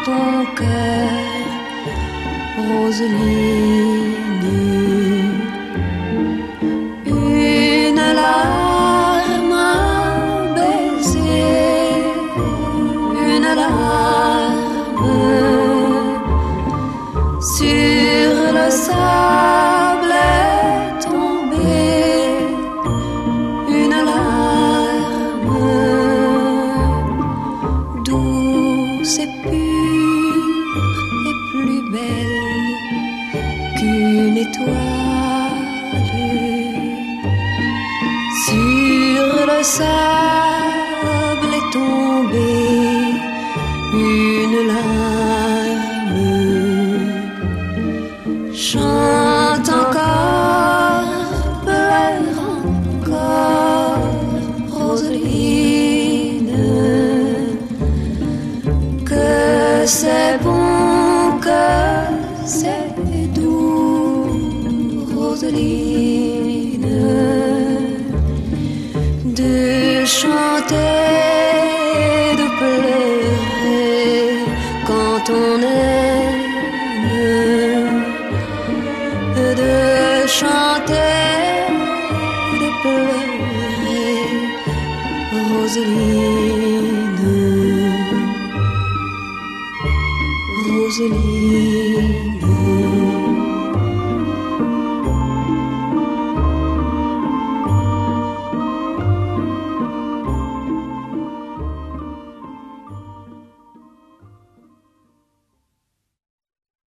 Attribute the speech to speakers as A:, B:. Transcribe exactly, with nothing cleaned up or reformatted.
A: ton cœur, Roseline. Une larme, un baiser, une larme sur le sable est tombée, une larme douce et pure et plus belle qu'une étoile. Sur le sable est tombée une larme. Chante encore, pleure encore, Roseline, que c'est bon, que c'est doux, Roseline, de chanter, de pleurer quand on aime, de chanter, de pleurer, Roseline, Roseline.